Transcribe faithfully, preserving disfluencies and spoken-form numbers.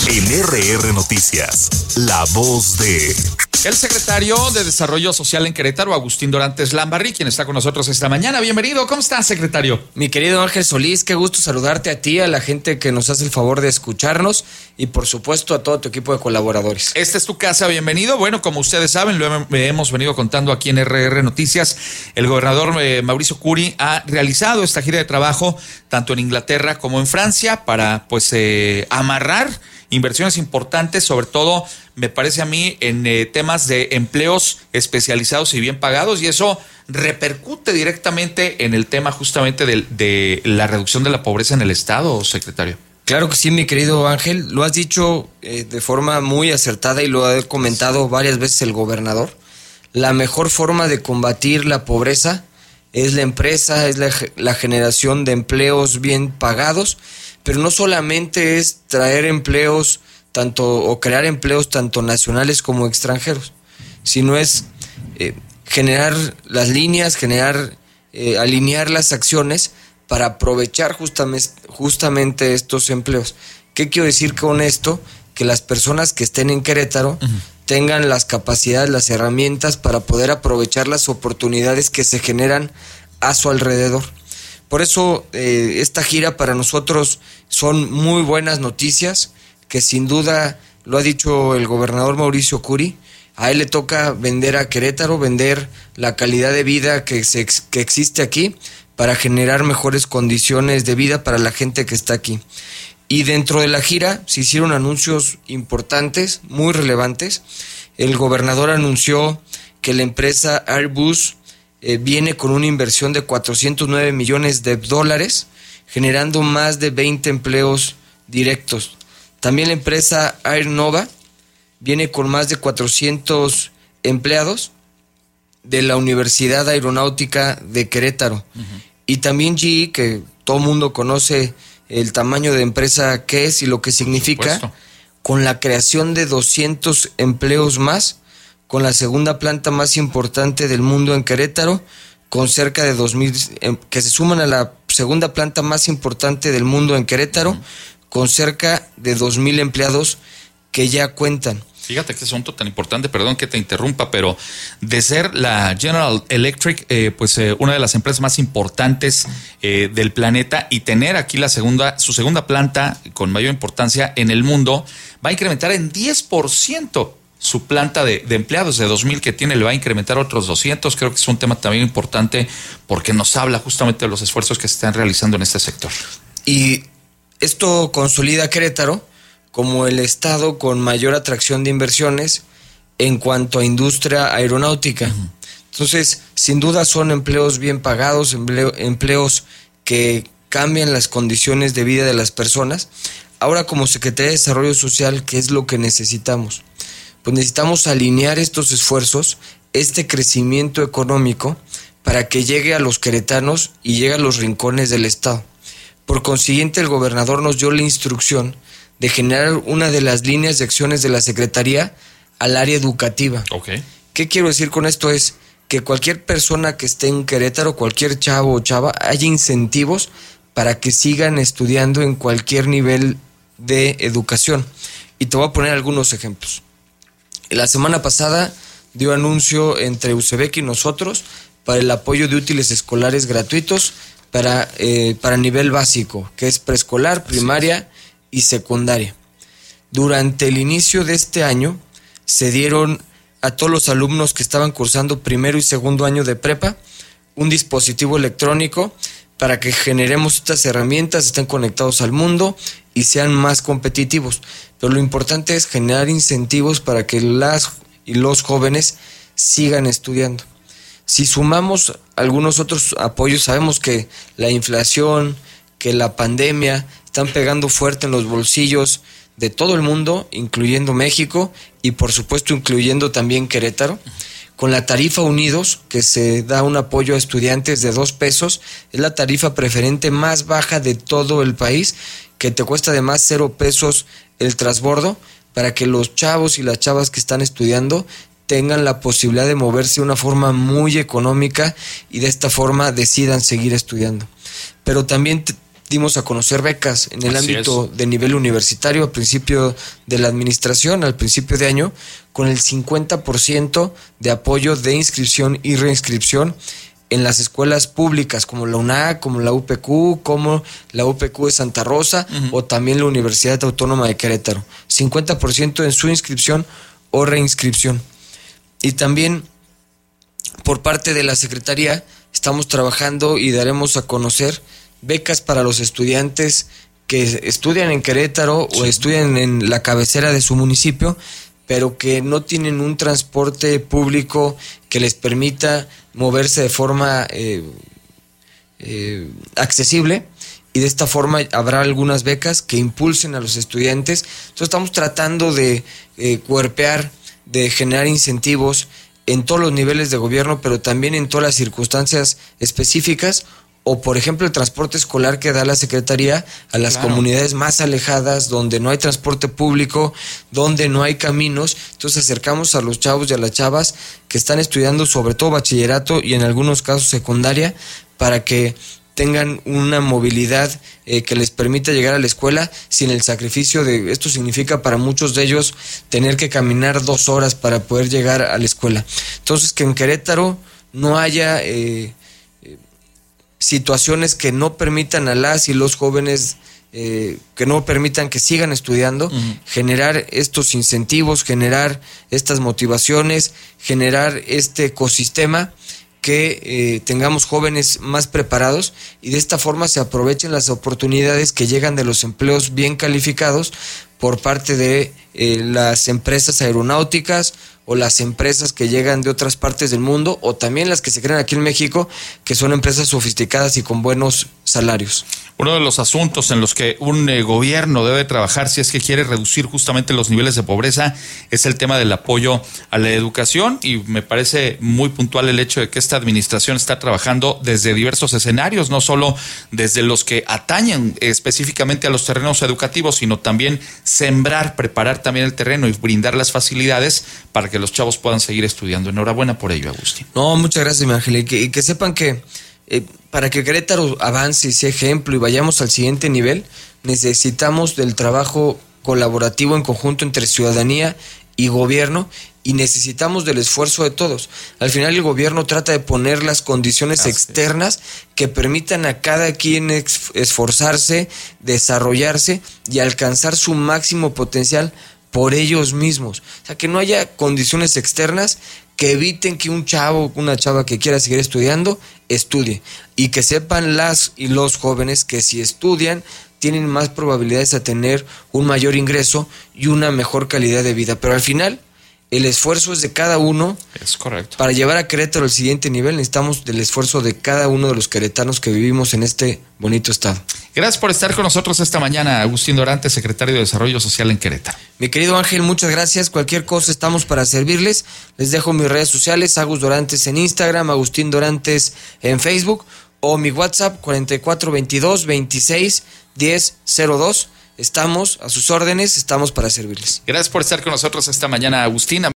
En R R Noticias, la voz de... El secretario de Desarrollo Social en Querétaro, Agustín Dorantes Lambarri, quien está con nosotros esta mañana. Bienvenido, ¿cómo estás, secretario? Mi querido Ángel Solís, qué gusto saludarte a ti, a la gente que nos hace el favor de escucharnos y por supuesto a todo tu equipo de colaboradores. Esta es tu casa, bienvenido. Bueno, como ustedes saben, lo hemos venido contando aquí en R R Noticias. El gobernador eh, Mauricio Curi ha realizado esta gira de trabajo tanto en Inglaterra como en Francia para pues eh, amarrar inversiones importantes, sobre todo, me parece a mí, en eh, temas de empleos especializados y bien pagados, y eso repercute directamente en el tema justamente de, de la reducción de la pobreza en el Estado, secretario. Claro que sí, mi querido Ángel, lo has dicho eh, de forma muy acertada y lo ha comentado varias veces el gobernador. La mejor forma de combatir la pobreza es la empresa, es la, la generación de empleos bien pagados, pero no solamente es traer empleos tanto o crear empleos tanto nacionales como extranjeros, sino es eh, generar las líneas, generar, eh, alinear las acciones para aprovechar justamente, justamente estos empleos. ¿Qué quiero decir con esto? Que las personas que estén en Querétaro uh-huh. tengan las capacidades, las herramientas para poder aprovechar las oportunidades que se generan a su alrededor. Por eso eh, esta gira para nosotros son muy buenas noticias, que sin duda lo ha dicho el gobernador Mauricio Curi. A él le toca vender a Querétaro, vender la calidad de vida que, se, que existe aquí para generar mejores condiciones de vida para la gente que está aquí. Y dentro de la gira se hicieron anuncios importantes, muy relevantes. El gobernador anunció que la empresa Airbus eh, viene con una inversión de cuatrocientos nueve millones de dólares, generando más de veinte empleos directos. También la empresa Air Nova viene con más de cuatrocientos empleados de la Universidad Aeronáutica de Querétaro. Uh-huh. Y también G E, que todo mundo conoce el tamaño de empresa que es y lo que significa, con la creación de doscientos empleos más, con la segunda planta más importante del mundo en Querétaro, con cerca de dos mil, que se suman a la segunda planta más importante del mundo en Querétaro, uh-huh. con cerca de dos mil empleados que ya cuentan. Fíjate qué asunto tan importante, perdón que te interrumpa, pero de ser la General Electric, eh, pues eh, una de las empresas más importantes eh, del planeta, y tener aquí la segunda, su segunda planta con mayor importancia en el mundo, va a incrementar en diez por ciento su planta de, de empleados. De dos mil que tiene, le va a incrementar otros doscientos. Creo que es un tema también importante porque nos habla justamente de los esfuerzos que se están realizando en este sector. Y esto consolida a Querétaro como el estado con mayor atracción de inversiones en cuanto a industria aeronáutica. Uh-huh. Entonces, sin duda son empleos bien pagados, empleo, empleos que cambian las condiciones de vida de las personas. Ahora, como Secretaría de Desarrollo Social, ¿qué es lo que necesitamos? Pues necesitamos alinear estos esfuerzos, este crecimiento económico, para que llegue a los queretanos y llegue a los rincones del estado. Por consiguiente, el gobernador nos dio la instrucción de generar una de las líneas de acciones de la Secretaría al área educativa. Okay. ¿Qué quiero decir con esto? Es que cualquier persona que esté en Querétaro, cualquier chavo o chava, haya incentivos para que sigan estudiando en cualquier nivel de educación. Y te voy a poner algunos ejemplos. La semana pasada dio anuncio entre U C B E C y nosotros para el apoyo de útiles escolares gratuitos para, eh, para nivel básico, que es preescolar, primaria y secundaria. Durante el inicio de este año se dieron a todos los alumnos que estaban cursando primero y segundo año de prepa un dispositivo electrónico para que generemos estas herramientas, estén conectados al mundo y sean más competitivos. Pero lo importante es generar incentivos para que las y los jóvenes sigan estudiando. Si sumamos algunos otros apoyos, sabemos que la inflación, que la pandemia están pegando fuerte en los bolsillos de todo el mundo, incluyendo México y por supuesto incluyendo también Querétaro. Con la tarifa Unidos, que se da un apoyo a estudiantes de dos pesos, es la tarifa preferente más baja de todo el país, que te cuesta además cero pesos el transbordo, para que los chavos y las chavas que están estudiando tengan la posibilidad de moverse de una forma muy económica y de esta forma decidan seguir estudiando. Pero también te dimos a conocer becas en el Así ámbito es. de nivel universitario a principio de la administración, al principio de año, con el cincuenta por ciento de apoyo de inscripción y reinscripción en las escuelas públicas como la U N A C, como la U P Q, como la U P Q de Santa Rosa, uh-huh, o también la Universidad Autónoma de Querétaro. cincuenta por ciento en su inscripción o reinscripción. Y también por parte de la Secretaría estamos trabajando y daremos a conocer becas para los estudiantes que estudian en Querétaro, sí, o estudian en la cabecera de su municipio, pero que no tienen un transporte público que les permita moverse de forma eh, eh, accesible, y de esta forma habrá algunas becas que impulsen a los estudiantes. Entonces estamos tratando de eh, cuerpear, de generar incentivos en todos los niveles de gobierno, pero también en todas las circunstancias específicas, o por ejemplo el transporte escolar que da la Secretaría a las claro. comunidades más alejadas, donde no hay transporte público, donde no hay caminos. Entonces acercamos a los chavos y a las chavas que están estudiando sobre todo bachillerato y en algunos casos secundaria, para que tengan una movilidad eh, que les permita llegar a la escuela sin el sacrificio de, esto significa para muchos de ellos tener que caminar dos horas para poder llegar a la escuela. Entonces que en Querétaro no haya eh, situaciones que no permitan a las y los jóvenes, eh, que no permitan que sigan estudiando, uh-huh, generar estos incentivos, generar estas motivaciones, generar este ecosistema, que eh, tengamos jóvenes más preparados y de esta forma se aprovechen las oportunidades que llegan de los empleos bien calificados por parte de eh, las empresas aeronáuticas o las empresas que llegan de otras partes del mundo, o también las que se crean aquí en México, que son empresas sofisticadas y con buenos salarios. Uno de los asuntos en los que un eh, gobierno debe trabajar si es que quiere reducir justamente los niveles de pobreza es el tema del apoyo a la educación, y me parece muy puntual el hecho de que esta administración está trabajando desde diversos escenarios, no solo desde los que atañen específicamente a los terrenos educativos, sino también sembrar, preparar también el terreno y brindar las facilidades para que los chavos puedan seguir estudiando. Enhorabuena por ello, Agustín. No, muchas gracias, mi Ángel, y que, y que sepan que Eh, para que Querétaro avance y sea ejemplo y vayamos al siguiente nivel, necesitamos del trabajo colaborativo en conjunto entre ciudadanía y gobierno, y necesitamos del esfuerzo de todos. Al final el gobierno trata de poner las condiciones Así externas que permitan a cada quien ex- esforzarse, desarrollarse y alcanzar su máximo potencial por ellos mismos. O sea, que no haya condiciones externas que eviten que un chavo, una chava que quiera seguir estudiando, estudie. Y que sepan las y los jóvenes que si estudian, tienen más probabilidades a tener un mayor ingreso y una mejor calidad de vida. Pero al final, el esfuerzo es de cada uno. Es correcto. Para llevar a Querétaro al siguiente nivel, necesitamos del esfuerzo de cada uno de los queretanos que vivimos en este bonito estado. Gracias por estar con nosotros esta mañana, Agustín Dorantes, secretario de Desarrollo Social en Querétaro. Mi querido Ángel, muchas gracias. Cualquier cosa estamos para servirles. Les dejo mis redes sociales, Agus Dorantes en Instagram, Agustín Dorantes en Facebook, o mi WhatsApp cuarenta y cuatro veintidós veintiséis diez cero dos. Estamos a sus órdenes, estamos para servirles. Gracias por estar con nosotros esta mañana, Agustín.